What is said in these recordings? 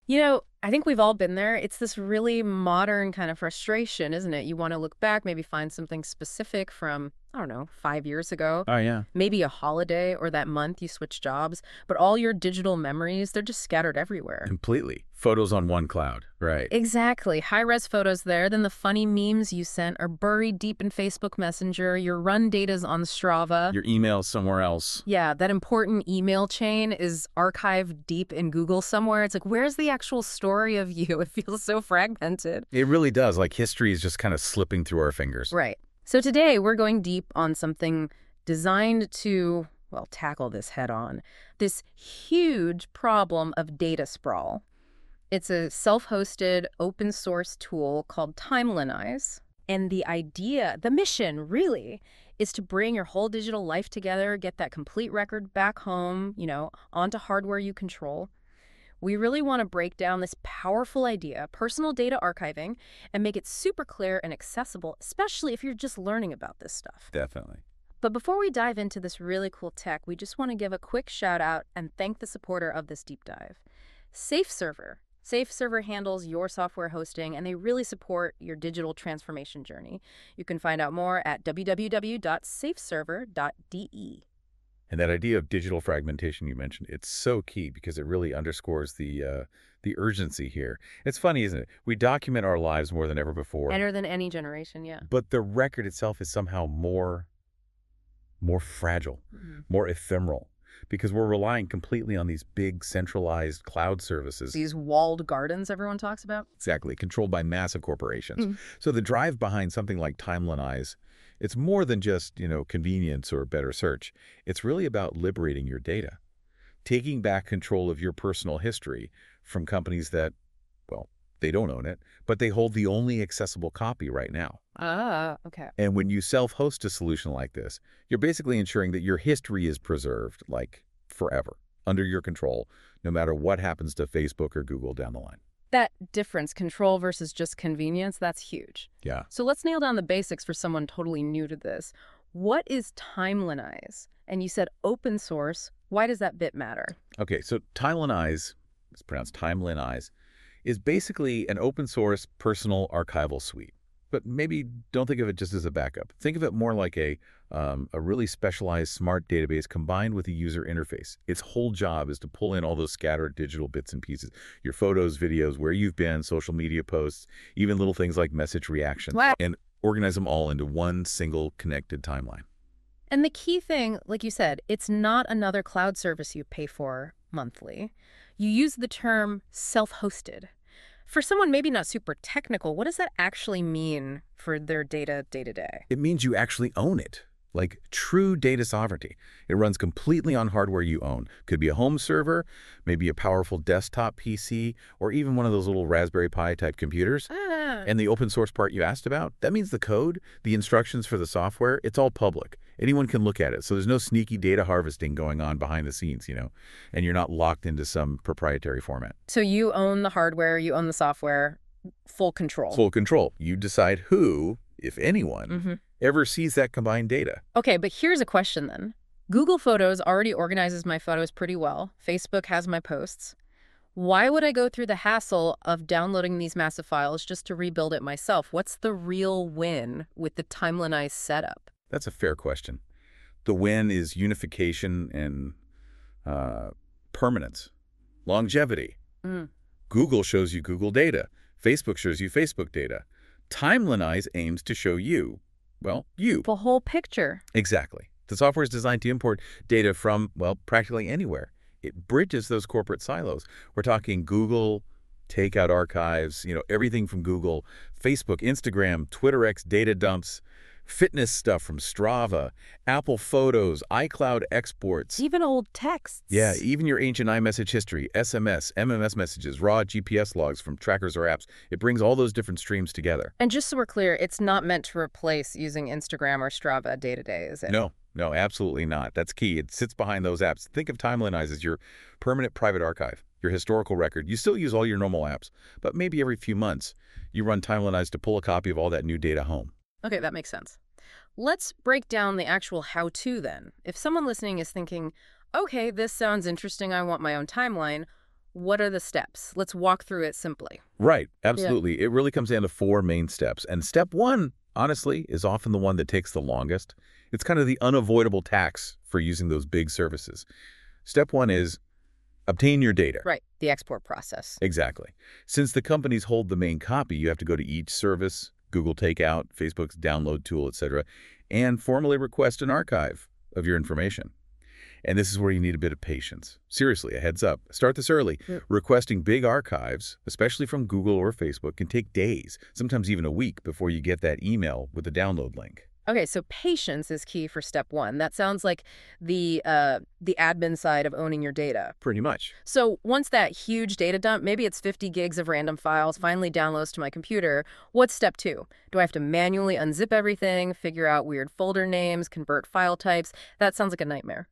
I think we've all been there. It's this really modern kind of frustration, isn't it? You want to look back, maybe find something specific from, I don't know, 5 years ago, Oh, yeah. maybe a holiday or that month you switched jobs, but all your digital memories, they're just scattered everywhere. Completely. Photos on one cloud. Right. Exactly. High-res photos there, then the funny memes you sent are buried deep in Facebook Messenger, your run data's on Strava. Your email somewhere else. Yeah, that important email chain is archived deep in Google somewhere. It's like, where's the actual story of you? It feels so fragmented. It really does. Like history is just kind of slipping through our fingers. Right. So today we're going deep on something designed to, well, tackle this head on. This huge problem of data sprawl. It's a self-hosted open source tool called Timelinize. And the idea, the mission really, is to bring your whole digital life together, get that complete record back home, onto hardware you control. We really want to break down this powerful idea, personal data archiving, and make it super clear and accessible, especially if you're just learning about this stuff. Definitely. But before we dive into this really cool tech, we just want to give a quick shout out and thank the supporter of this deep dive, SafeServer. SafeServer handles your software hosting, and they really support your digital transformation journey. You can find out more at www.safeserver.de. And that idea of digital fragmentation you mentioned, it's so key because it really underscores the urgency here. It's funny, isn't it? We document our lives more than ever before. Better than any generation, yeah. But the record itself is somehow more fragile, more ephemeral, because we're relying completely on these big centralized cloud services. These walled gardens everyone talks about? Exactly, controlled by massive corporations. So the drive behind something like Timelinize, it's more than just, convenience or better search. It's really about liberating your data, taking back control of your personal history from companies that, well, they don't own it, but they hold the only accessible copy right now. Ah, okay. And when you self-host a solution like this, you're basically ensuring that your history is preserved, like forever, under your control, no matter what happens to Facebook or Google down the line. That difference, control versus just convenience, that's huge. Yeah. So let's nail down the basics for someone totally new to this. What is Timelinize? And you said open source. Why does that bit matter? Okay, so Timelinize, it's pronounced Timelinize, is basically an open source personal archival suite. But maybe don't think of it just as a backup. Think of it more like a really specialized smart database combined with a user interface. Its whole job is to pull in all those scattered digital bits and pieces, your photos, videos, where you've been, social media posts, even little things like message reactions, Wow. and organize them all into one single connected timeline. And the key thing, like you said, it's not another cloud service you pay for monthly. You use the term self-hosted. For someone maybe not super technical, what does that actually mean for their data day-to-day? It means you actually own it, like true data sovereignty. It runs completely on hardware you own. Could be a home server, maybe a powerful desktop PC, or even one of those little Raspberry Pi type computers. And the open source part you asked about, that means the code, the instructions for the software, it's all public. Anyone can look at it. So there's no sneaky data harvesting going on behind the scenes, and you're not locked into some proprietary format. So you own the hardware, you own the software, full control. Full control. You decide who, if anyone, ever sees that combined data. Okay, but here's a question then. Google Photos already organizes my photos pretty well. Facebook has my posts. Why would I go through the hassle of downloading these massive files just to rebuild it myself? What's the real win with the Timelinize setup? That's a fair question. The win is unification and permanence, longevity. Google shows you Google data. Facebook shows you Facebook data. Timelinize aims to show you, well, you. The whole picture. Exactly. The software is designed to import data from, well, practically anywhere. It bridges those corporate silos. We're talking Google, takeout archives, everything from Google, Facebook, Instagram, TwitterX data dumps, fitness stuff from Strava, Apple Photos, iCloud exports. Even old texts. Yeah, even your ancient iMessage history, SMS, MMS messages, raw GPS logs from trackers or apps. It brings all those different streams together. And just so we're clear, it's not meant to replace using Instagram or Strava day to day, is it? No, absolutely not. That's key. It sits behind those apps. Think of Timelinize as your permanent private archive, your historical record. You still use all your normal apps, but maybe every few months you run Timelinize to pull a copy of all that new data home. Okay, that makes sense. Let's break down the actual how-to then. If someone listening is thinking, okay, this sounds interesting, I want my own timeline, what are the steps? Let's walk through it simply. Right, absolutely. It really comes down to 4 main steps. And step 1, honestly, is often the one that takes the longest. It's kind of the unavoidable tax for using those big services. Step 1 is obtain your data. Right, the export process. Exactly. Since the companies hold the main copy, you have to go to each service, Google Takeout, Facebook's download tool, etc., and formally request an archive of your information. And this is where you need a bit of patience. Seriously, a heads up. Start this early. Yep. Requesting big archives, especially from Google or Facebook, can take days, sometimes even a week, before you get that email with the download link. Okay, so patience is key for step 1. That sounds like the admin side of owning your data. Pretty much. So once that huge data dump, maybe it's 50 gigs of random files, finally downloads to my computer, what's step 2? Do I have to manually unzip everything, figure out weird folder names, convert file types? That sounds like a nightmare.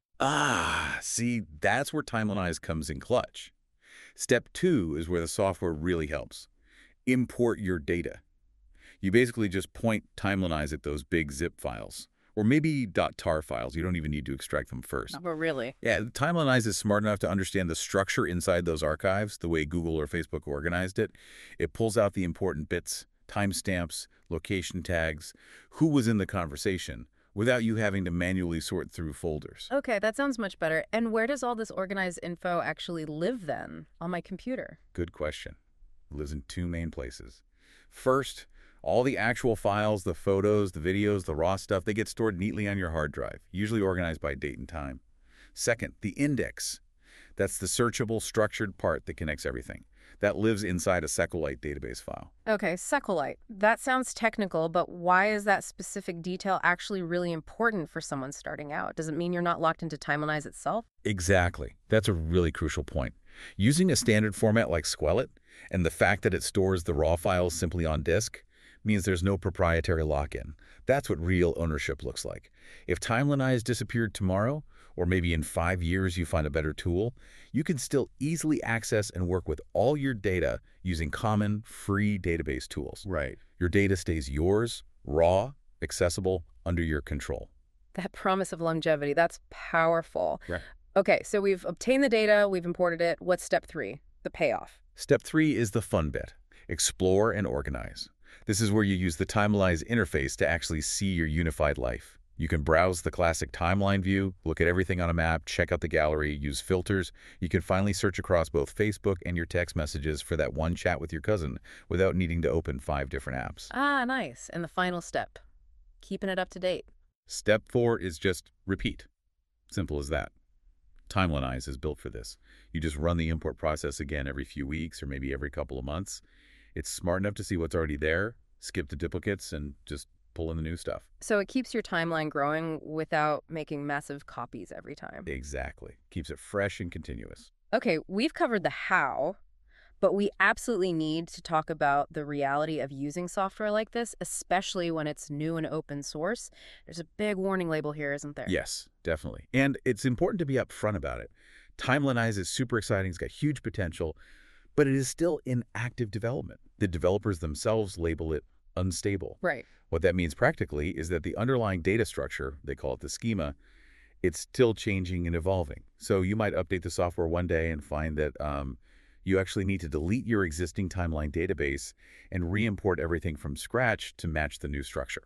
See, that's where Timelenize comes in clutch. Step 2 is where the software really helps. Import your data. You basically just point Timelenize at those big zip files, or maybe .tar files. You don't even need to extract them first. Oh, really? Yeah, Timelenize is smart enough to understand the structure inside those archives, the way Google or Facebook organized it. It pulls out the important bits, timestamps, location tags, who was in the conversation, without you having to manually sort through folders. Okay, that sounds much better. And where does all this organized info actually live then? On my computer? Good question. It lives in 2 main places. First, all the actual files, the photos, the videos, the raw stuff, they get stored neatly on your hard drive, usually organized by date and time. Second, the index. That's the searchable, structured part that connects everything. That lives inside a SQLite database file. Okay, SQLite. That sounds technical, but why is that specific detail actually really important for someone starting out? Does it mean you're not locked into Timelenize itself? Exactly. That's a really crucial point. Using a standard format like SQLite, and the fact that it stores the raw files simply on disk, means there's no proprietary lock-in. That's what real ownership looks like. If Timelenize disappeared tomorrow, or maybe in 5 years you find a better tool, you can still easily access and work with all your data using common, free database tools. Right. Your data stays yours, raw, accessible, under your control. That promise of longevity, that's powerful. Right. Okay, so we've obtained the data, we've imported it. What's step 3? The payoff. Step 3 is the fun bit. Explore and organize. This is where you use the Timelenize interface to actually see your unified life. You can browse the classic timeline view, look at everything on a map, check out the gallery, use filters. You can finally search across both Facebook and your text messages for that one chat with your cousin without needing to open 5 different apps. Ah, nice. And the final step, keeping it up to date. Step 4 is just repeat. Simple as that. Timelenize is built for this. You just run the import process again every few weeks or maybe every couple of months. It's smart enough to see what's already there, skip the duplicates, and just pull in the new stuff. So it keeps your timeline growing without making massive copies every time. Exactly. Keeps it fresh and continuous. Okay, we've covered the how, but we absolutely need to talk about the reality of using software like this, especially when it's new and open source. There's a big warning label here, isn't there? Yes, definitely. And it's important to be upfront about it. Timelenize is super exciting. It's got huge potential, but it is still in active development. The developers themselves label it unstable. Right. What that means practically is that the underlying data structure, they call it the schema, it's still changing and evolving. So you might update the software one day and find that you actually need to delete your existing timeline database and re-import everything from scratch to match the new structure.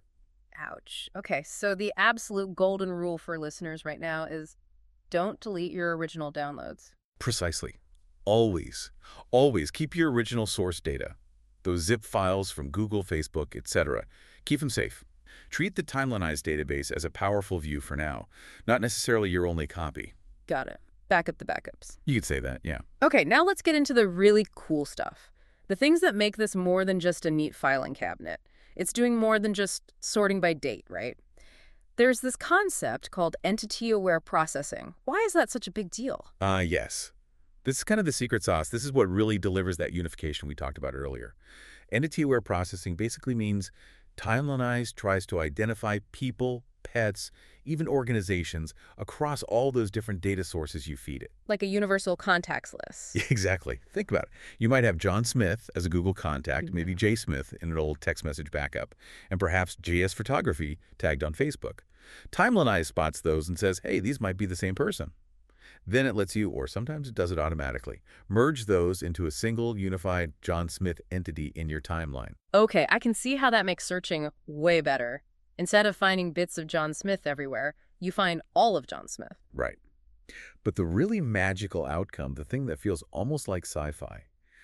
Ouch. Okay, so the absolute golden rule for listeners right now is don't delete your original downloads. Precisely. Always, always keep your original source data. Those zip files from Google, Facebook, etc. Keep them safe. Treat the Timelenize database as a powerful view for now, not necessarily your only copy. Got it. Back up the backups. You could say that, yeah. Okay, now let's get into the really cool stuff. The things that make this more than just a neat filing cabinet. It's doing more than just sorting by date, right? There's this concept called entity-aware processing. Why is that such a big deal? Yes. This is kind of the secret sauce. This is what really delivers that unification we talked about earlier. Entity-aware processing basically means Timelenize tries to identify people, pets, even organizations across all those different data sources you feed it. Like a universal contacts list. Exactly. Think about it. You might have John Smith as a Google contact, maybe Jay Smith in an old text message backup, and perhaps JS Photography tagged on Facebook. Timelenize spots those and says, hey, these might be the same person. Then it lets you, or sometimes it does it automatically, merge those into a single unified John Smith entity in your timeline. Okay, I can see how that makes searching way better. Instead of finding bits of John Smith everywhere, you find all of John Smith. Right. But the really magical outcome, the thing that feels almost like sci-fi,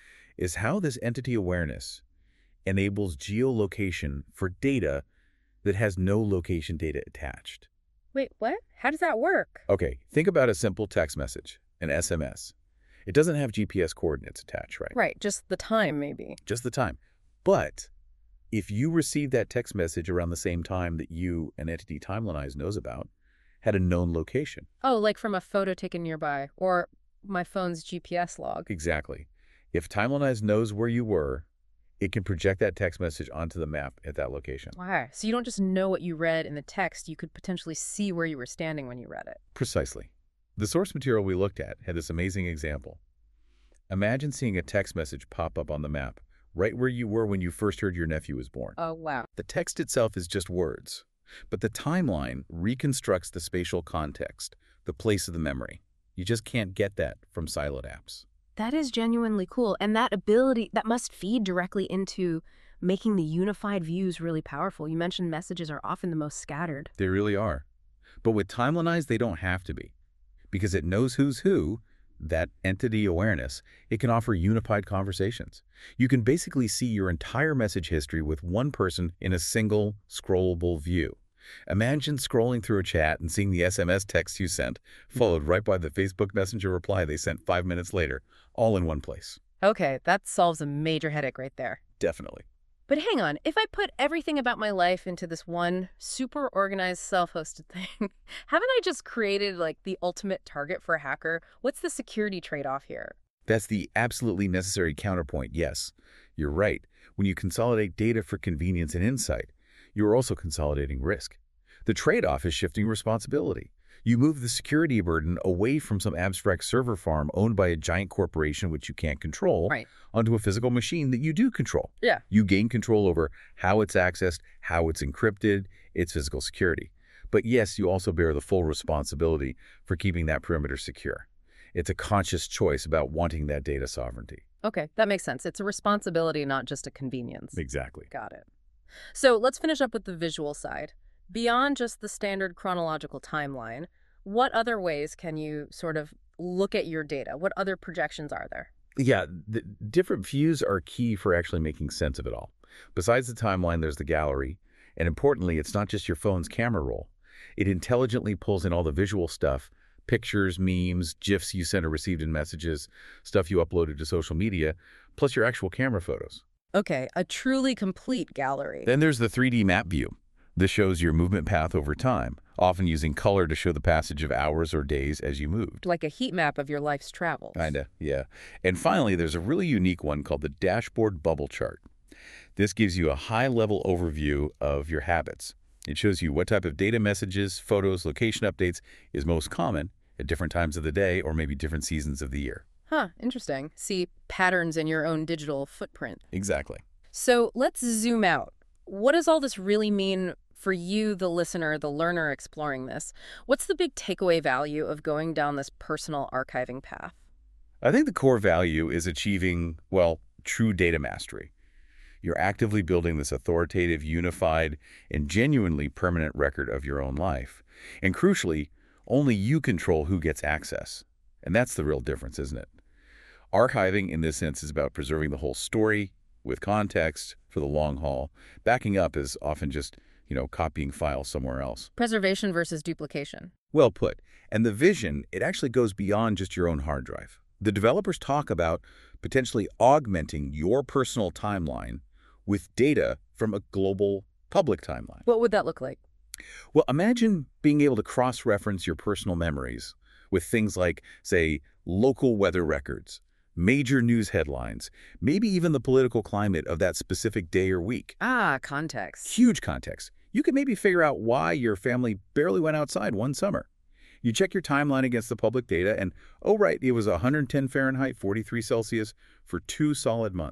is how this entity awareness enables geolocation for data that has no location data attached. Wait, what? How does that work? Okay, think about a simple text message, an SMS. It doesn't have GPS coordinates attached, right? Right, just the time, maybe. Just the time. But if you receive that text message around the same time that you, an entity Timelinize knows about, had a known location. Oh, like from a photo taken nearby, or my phone's GPS log. Exactly. If Timelinize knows where you were, it can project that text message onto the map at that location. Wow. So you don't just know what you read in the text, you could potentially see where you were standing when you read it. Precisely. The source material we looked at had this amazing example. Imagine seeing a text message pop up on the map, right where you were when you first heard your nephew was born. Oh, wow. The text itself is just words, but the timeline reconstructs the spatial context, the place of the memory. You just can't get that from siloed apps. That is genuinely cool. And that ability, that must feed directly into making the unified views really powerful. You mentioned messages are often the most scattered. They really are. But with Timelinize, they don't have to be. Because it knows who's who, that entity awareness, it can offer unified conversations. You can basically see your entire message history with one person in a single scrollable view. Imagine scrolling through a chat and seeing the SMS text you sent, followed right by the Facebook Messenger reply they sent 5 minutes later, all in one place. Okay, that solves a major headache right there. Definitely. But hang on, if I put everything about my life into this one super organized self-hosted thing, haven't I just created like the ultimate target for a hacker? What's the security trade-off here? That's the absolutely necessary counterpoint, yes. You're right. When you consolidate data for convenience and insight, you're also consolidating risk. The trade-off is shifting responsibility. You move the security burden away from some abstract server farm owned by a giant corporation which you can't control, Right. onto a physical machine that you do control. Yeah. You gain control over how it's accessed, how it's encrypted, its physical security. But yes, you also bear the full responsibility for keeping that perimeter secure. It's a conscious choice about wanting that data sovereignty. Okay, that makes sense. It's a responsibility, not just a convenience. Exactly. Got it. So let's finish up with the visual side. Beyond just the standard chronological timeline, what other ways can you sort of look at your data? What other projections are there? Yeah, the different views are key for actually making sense of it all. Besides the timeline, there's the gallery. And importantly, it's not just your phone's camera roll. It intelligently pulls in all the visual stuff, pictures, memes, GIFs you sent or received in messages, stuff you uploaded to social media, plus your actual camera photos. Okay, a truly complete gallery. Then there's the 3D map view. This shows your movement path over time, often using color to show the passage of hours or days as you moved. Like a heat map of your life's travels. Kinda, yeah. And finally, there's a really unique one called the dashboard bubble chart. This gives you a high-level overview of your habits. It shows you what type of data messages, photos, location updates is most common at different times of the day or maybe different seasons of the year. Huh, interesting. See patterns in your own digital footprint. Exactly. So let's zoom out. What does all this really mean for you, the listener, the learner exploring this? What's the big takeaway value of going down this personal archiving path? I think the core value is achieving, well, true data mastery. You're actively building this authoritative, unified, and genuinely permanent record of your own life. And crucially, only you control who gets access. And that's the real difference, isn't it? Archiving, in this sense, is about preserving the whole story with context for the long haul. Backing up is often just, copying files somewhere else. Preservation versus duplication. Well put. And the vision, it actually goes beyond just your own hard drive. The developers talk about potentially augmenting your personal timeline with data from a global public timeline. What would that look like? Well, imagine being able to cross-reference your personal memories with things like, say, local weather records, major news headlines, maybe even the political climate of that specific day or week. Ah, context. Huge context. You could maybe figure out why your family barely went outside one summer. You check your timeline against the public data and, oh right, it was 110 Fahrenheit, 43 Celsius for 2 solid months.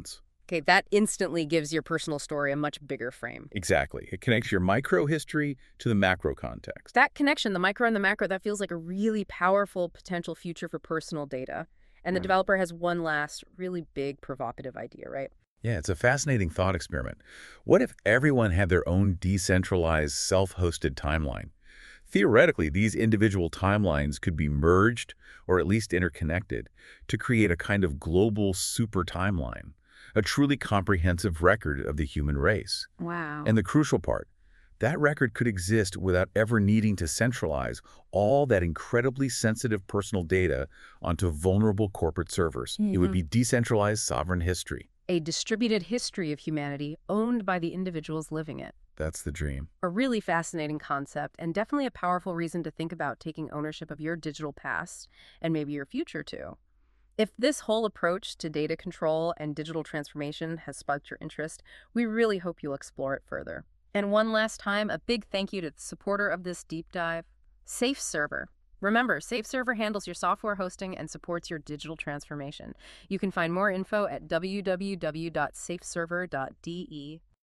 Okay, that instantly gives your personal story a much bigger frame. Exactly. It connects your micro history to the macro context. That connection, the micro and the macro, that feels like a really powerful potential future for personal data. And the Right. developer has one last really big provocative idea, right? Yeah, it's a fascinating thought experiment. What if everyone had their own decentralized, self-hosted timeline? Theoretically, these individual timelines could be merged or at least interconnected to create a kind of global super timeline, a truly comprehensive record of the human race. Wow. And the crucial part, that record could exist without ever needing to centralize all that incredibly sensitive personal data onto vulnerable corporate servers. It would be decentralized sovereign history. A distributed history of humanity owned by the individuals living it. That's the dream. A really fascinating concept and definitely a powerful reason to think about taking ownership of your digital past and maybe your future too. If this whole approach to data control and digital transformation has sparked your interest, we really hope you'll explore it further. And one last time, a big thank you to the supporter of this deep dive, SafeServer. Remember, SafeServer handles your software hosting and supports your digital transformation. You can find more info at www.safeserver.de.